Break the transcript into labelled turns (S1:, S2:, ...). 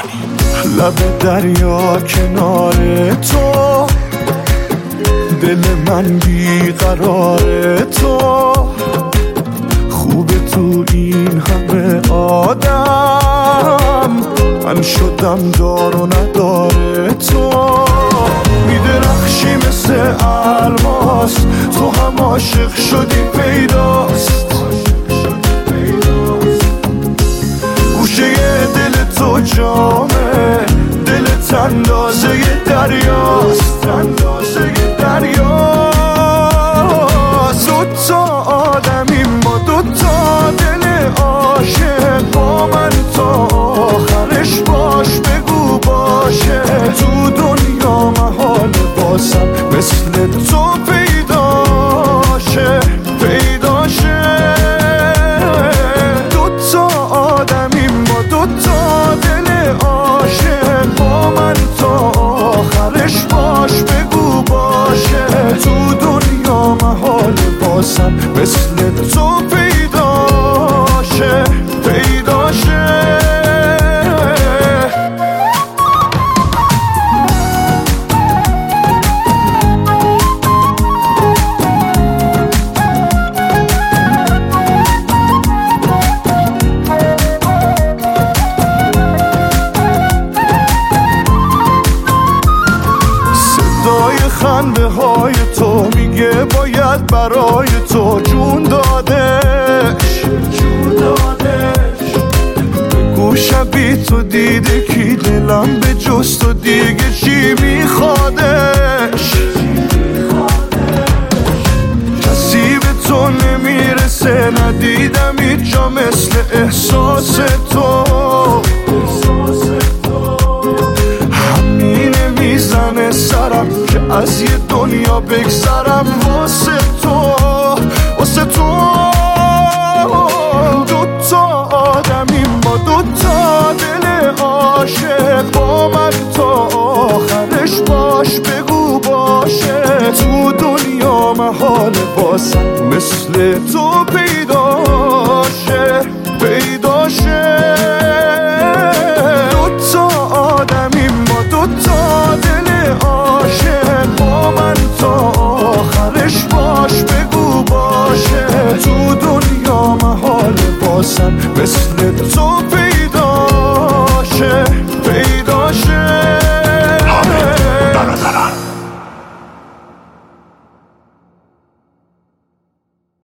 S1: لب دریا کنار تو، دل من بیقرار تو، خوبه تو این همه آدم، من شدم دار و نداره تو. میدرخشی مثل الماس، تو هم عاشق شدی پیداست، گوشه دل تو جامه، دلت اندازه دریاست، اندازه دریاست. دوتا آدمیم ما، دوتا دل عاشق، با من تا آخرش باش، بگو باشه. تو دنیا محال باسم مثل تو پیداشه، پیداشه. دوتا آدمیم ما، دوتا دل عاشق، با من تا آخرش باش، بگو باشه. تو دنیا محال باسم مثل تو پیداشه، پیداشه. خنده های تو میگه باید برای تو جون دادش، جون دادش. بگو شبی تو دیده کی دلم به جز تو دیگه چی میخوادش. کسی به تو نمیرسه، ندیدم هیچ جا مثل احساس تو. همینه میزنه سرم که از یه دنیا بگذرم واسه تو، واسه تو.